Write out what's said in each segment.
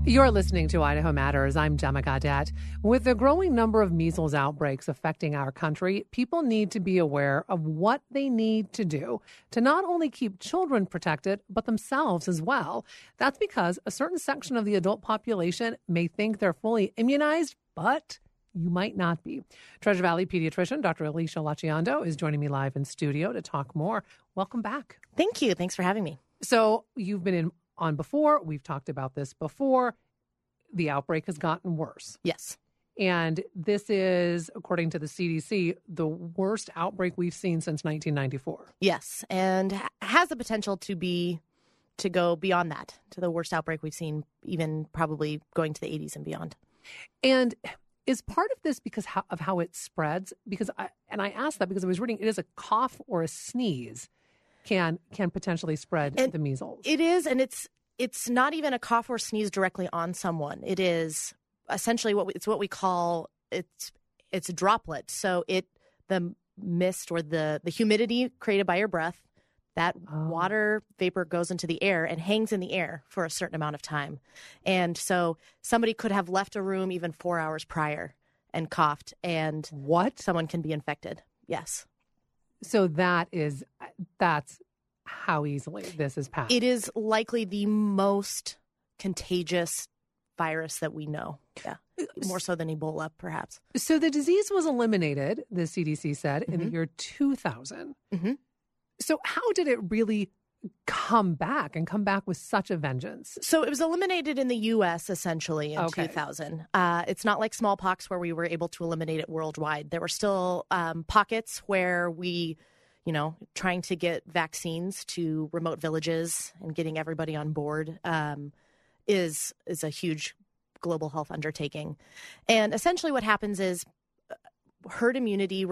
You're listening to Idaho Matters. I'm Gemma Gaudette. With the growing number of measles outbreaks affecting our country, people need to be aware of what they need to do to not only keep children protected, but themselves as well. That's because a certain section of the adult population may think they're fully immunized, but you might not be. Treasure Valley pediatrician Dr. Alicia Lachiondo is joining me live in studio to talk more. Welcome back. Thank you. Thanks for having me. So you've been on before. We've talked about this before. The outbreak has gotten worse. Yes. And this is, according to the CDC, the worst outbreak we've seen since 1994. Yes. And has the potential to go beyond that, to the worst outbreak we've seen, even probably going to the 80s and beyond. And is part of this because of how it spreads? Because I asked that because I was reading it is a cough or a sneeze can potentially spread the measles. It is, and it's not even a cough or sneeze directly on someone. It is essentially what we call it's a droplet. So the mist or the humidity created by your breath, that water vapor goes into the air and hangs in the air for a certain amount of time. And so somebody could have left a room even 4 hours prior and coughed, and someone can be infected. Yes. So that's how easily this is passed. It is likely the most contagious virus that we know. Yeah. More so than Ebola, perhaps. So the disease was eliminated, the CDC said, in the year 2000. Mm-hmm. So how did it really come back with such a vengeance? So it was eliminated in the U.S. essentially in 2000. It's not like smallpox where we were able to eliminate it worldwide. There were still pockets where we, trying to get vaccines to remote villages and getting everybody on board is a huge global health undertaking. And essentially what happens is herd immunity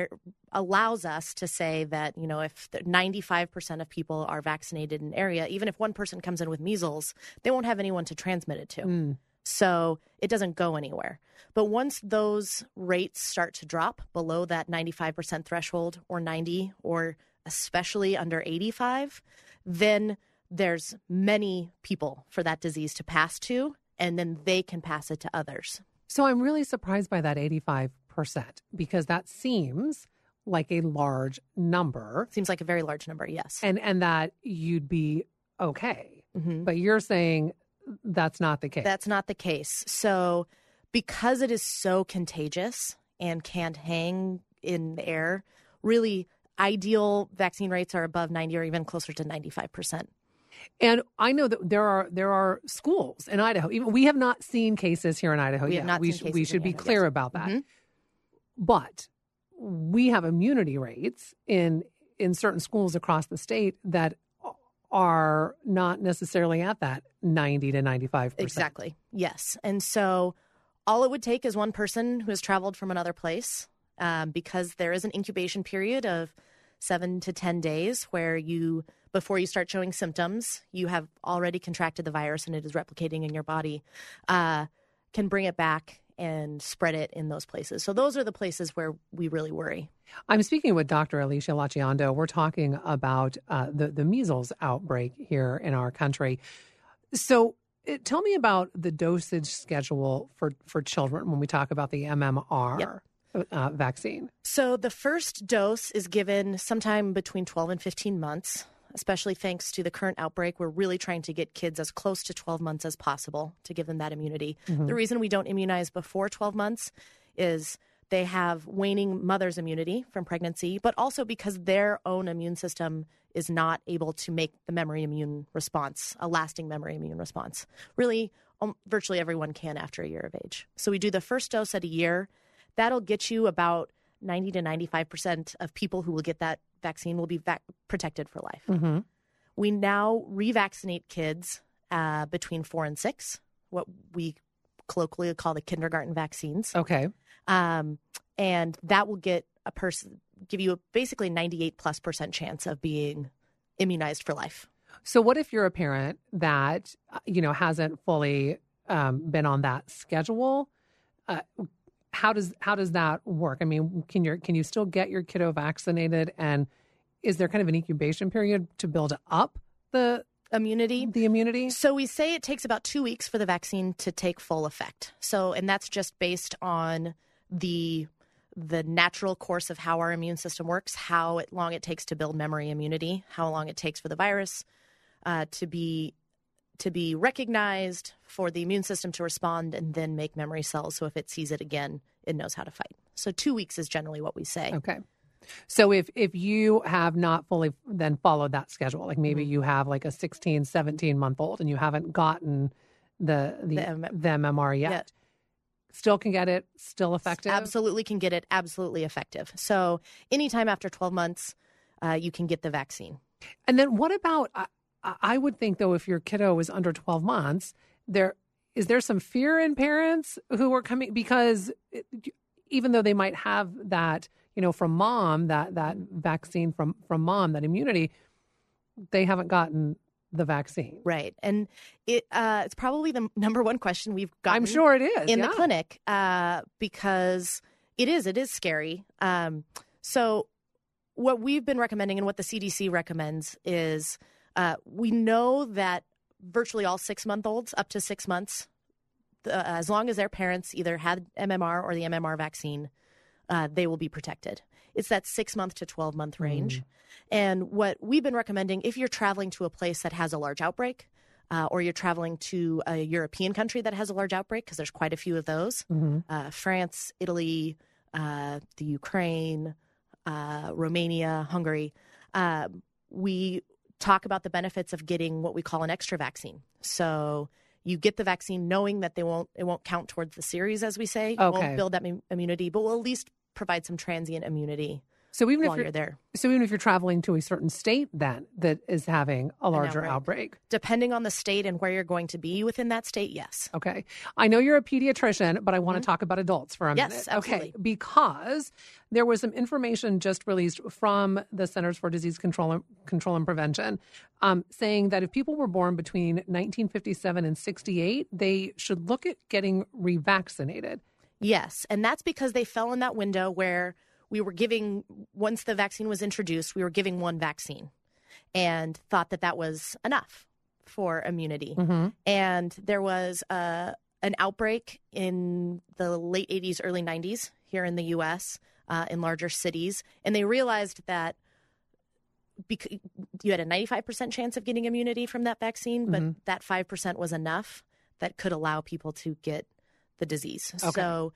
allows us to say that, if 95% of people are vaccinated in an area, even if one person comes in with measles, they won't have anyone to transmit it to. So it doesn't go anywhere. But once those rates start to drop below that 95% threshold or 90, or especially under 85, then there's many people for that disease to pass to, and then they can pass it to others. So I'm really surprised by that 85%, because that seems like a large number. Seems like a very large number, yes. And that you'd be okay. Mm-hmm. But you're saying that's not the case. That's not the case. So because it is so contagious and can't hang in the air, really ideal vaccine rates are above 90 or even closer to 95%. And I know that there are schools in Idaho. Even we have not seen cases here in Idaho yet. We should be clear about that. Mm-hmm. But we have immunity rates in certain schools across the state that are not necessarily at that 90 to 95%. Exactly. Yes. And so all it would take is one person who has traveled from another place, because there is an incubation period of 7 to 10 days where before you start showing symptoms, you have already contracted the virus and it is replicating in your body, can bring it back and spread it in those places. So those are the places where we really worry. I'm speaking with Dr. Alicia Lachiondo. We're talking about the measles outbreak here in our country. So tell me about the dosage schedule for children when we talk about the MMR. Vaccine. So the first dose is given sometime between 12 and 15 months, especially thanks to the current outbreak. We're really trying to get kids as close to 12 months as possible to give them that immunity. Mm-hmm. The reason we don't immunize before 12 months is they have waning mother's immunity from pregnancy, but also because their own immune system is not able to make the memory immune response, a lasting memory immune response. Really, virtually everyone can after a year of age. So we do the first dose at a year. That'll get you about 90 to 95% of people who will get that vaccine will be protected for life. Mm-hmm. We now revaccinate kids between 4 and 6, what we colloquially call the kindergarten vaccines. Okay. And that will give you basically 98+% chance of being immunized for life. So what if you're a parent that, hasn't fully been on that schedule? How does that work? I mean, can you still get your kiddo vaccinated, and is there kind of an incubation period to build up the immunity. The immunity? So we say it takes about 2 weeks for the vaccine to take full effect. So, and that's just based on the natural course of how our immune system works, how long it takes to build memory immunity, how long it takes for the virus to be recognized, for the immune system to respond and then make memory cells. So if it sees it again, it knows how to fight. So 2 weeks is generally what we say. Okay. So if you have not fully then followed that schedule, like maybe you have like a 16, 17-month-old and you haven't gotten the MMR yet, still can get it, still effective? Absolutely can get it, absolutely effective. So anytime after 12 months, you can get the vaccine. And then what about, I would think, though, if your kiddo is under 12 months, is there some fear in parents who are coming, because even though they might have that, from mom, that vaccine from mom, that immunity, they haven't gotten the vaccine. Right. And it's probably the number one question we've gotten. I'm sure it is. In the clinic, because it is scary. So what we've been recommending and what the CDC recommends is we know that virtually all 6-month-olds up to 6 months, as long as their parents either had MMR or the MMR vaccine, they will be protected. It's that 6-month to 12-month range. And what we've been recommending, if you're traveling to a place that has a large outbreak, or you're traveling to a European country that has a large outbreak, because there's quite a few of those, France, Italy, the Ukraine, Romania, Hungary, we talk about the benefits of getting what we call an extra vaccine. So you get the vaccine knowing that it won't count towards the series, as we say. It won't build that immunity, but will at least provide some transient immunity. So even while you're there. So even if you're traveling to a certain state then that is having a larger outbreak. Depending on the state and where you're going to be within that state, yes. Okay. I know you're a pediatrician, but I want to talk about adults for a minute. Yes, absolutely. Okay. Because there was some information just released from the Centers for Disease Control and Prevention saying that if people were born between 1957 and 68, they should look at getting revaccinated. Yes. And that's because they fell in that window where we were giving, once the vaccine was introduced, we were giving one vaccine and thought that was enough for immunity. And there was an outbreak in the late 80s, early 90s here in the U.S., in larger cities. And they realized that you had a 95% chance of getting immunity from that vaccine, but that 5% was enough that could allow people to get the disease. Okay. So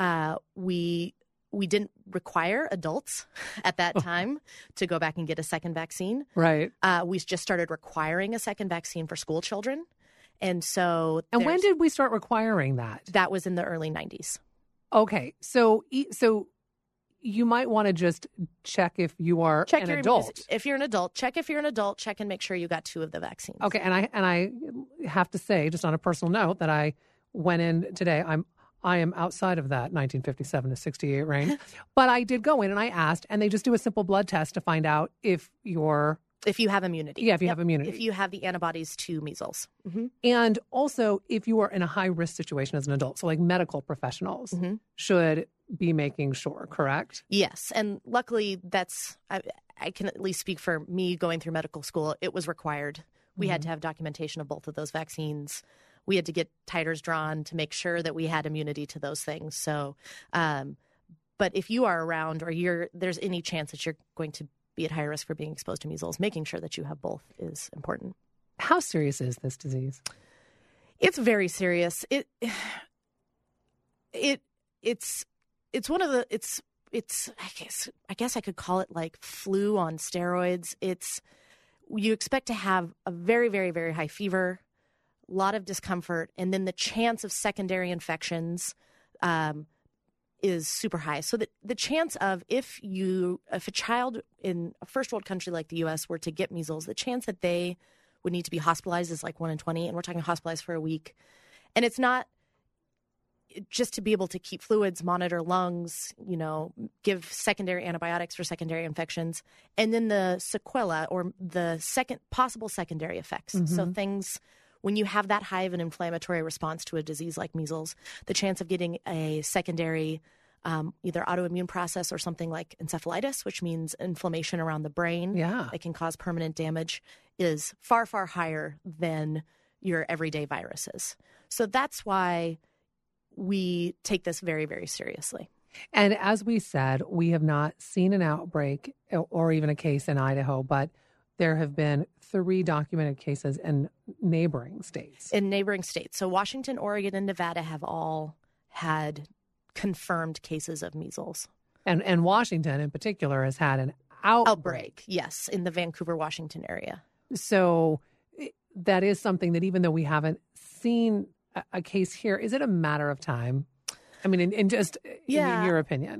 we didn't require adults at that time to go back and get a second vaccine. Right. We just started requiring a second vaccine for school children. And so... And when did we start requiring that? That was in the early 90s. Okay. So you might want to just check if you are an adult. If you're an adult, check if you're an adult, check and make sure you got 2 of the vaccines. Okay. And I have to say, just on a personal note, that I went in today. I am outside of that 1957 to 68 range, but I did go in and I asked, and they just do a simple blood test to find out if you have immunity. Yeah, if you have immunity. If you have the antibodies to measles. And also if you are in a high risk situation as an adult, so like medical professionals should be making sure, correct? Yes. And luckily I can at least speak for me going through medical school. It was required. We had to have documentation of both of those vaccines. We had to get titers drawn to make sure that we had immunity to those things. So, but if you are around or there's any chance that you're going to be at high risk for being exposed to measles, making sure that you have both is important. How serious is this disease? It's very serious. It's one of the, it's, I guess I could call it like flu on steroids. You expect to have a very, very, very high fever, a lot of discomfort, and then the chance of secondary infections is super high. So the chance of if a child in a first world country like the U.S. were to get measles, the chance that they would need to be hospitalized is like 1 in 20, and we're talking hospitalized for a week. And it's not just to be able to keep fluids, monitor lungs, give secondary antibiotics for secondary infections, and then the sequela or the possible secondary effects. So things. When you have that high of an inflammatory response to a disease like measles, the chance of getting a secondary either autoimmune process or something like encephalitis, which means inflammation around the brain that can cause permanent damage, is far, far higher than your everyday viruses. So that's why we take this very, very seriously. And as we said, we have not seen an outbreak or even a case in Idaho, but there have been 3 documented cases in neighboring states. So Washington, Oregon, and Nevada have all had confirmed cases of measles. And Washington in particular has had an outbreak. Yes, in the Vancouver, Washington area. So that is something that even though we haven't seen a case here, is it a matter of time? I mean, in your opinion.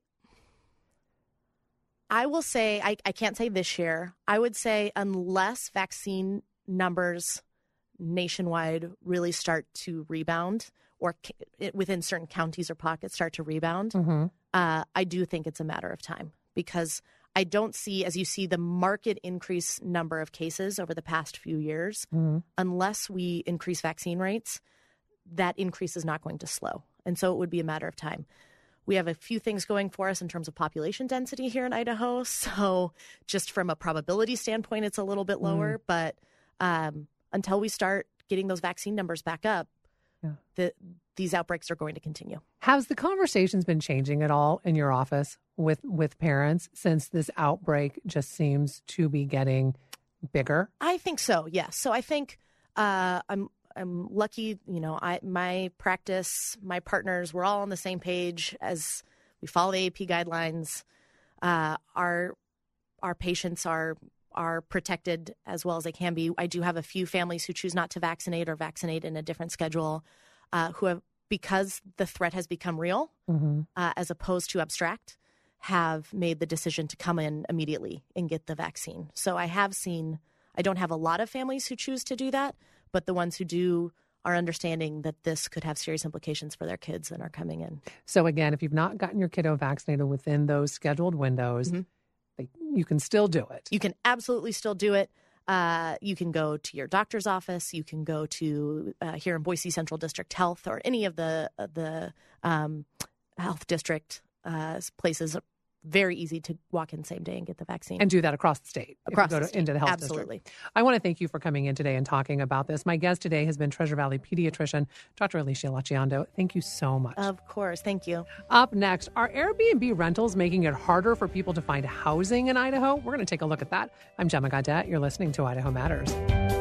I will say, I can't say this year. I would say unless vaccine numbers nationwide really start to rebound, or within certain counties or pockets start to rebound, I do think it's a matter of time, because I don't see, as you see the market increase number of cases over the past few years, unless we increase vaccine rates, that increase is not going to slow. And so it would be a matter of time. We have a few things going for us in terms of population density here in Idaho. So just from a probability standpoint, it's a little bit lower. But until we start getting those vaccine numbers back up, these outbreaks are going to continue. Has the conversations been changing at all in your office with parents since this outbreak just seems to be getting bigger? I think so, yes. So I think I'm lucky, my practice, my partners, we're all on the same page as we follow the AP guidelines. Our patients are protected as well as they can be. I do have a few families who choose not to vaccinate or vaccinate in a different schedule, who have, because the threat has become real, as opposed to abstract, have made the decision to come in immediately and get the vaccine. So I don't have a lot of families who choose to do that, but the ones who do are understanding that this could have serious implications for their kids and are coming in. So again, if you've not gotten your kiddo vaccinated within those scheduled windows, you can still do it. You can absolutely still do it. You can go to your doctor's office. You can go to here in Boise Central District Health, or any of the health district places. Very easy to walk in same day and get the vaccine. And do that across the state. Into the health Absolutely. district. I want to thank you for coming in today and talking about this. My guest today has been Treasure Valley pediatrician, Dr. Alicia Lachiondo. Thank you so much. Of course. Thank you. Up next, are Airbnb rentals making it harder for people to find housing in Idaho? We're going to take a look at that. I'm Gemma Gaudet. You're listening to Idaho Matters.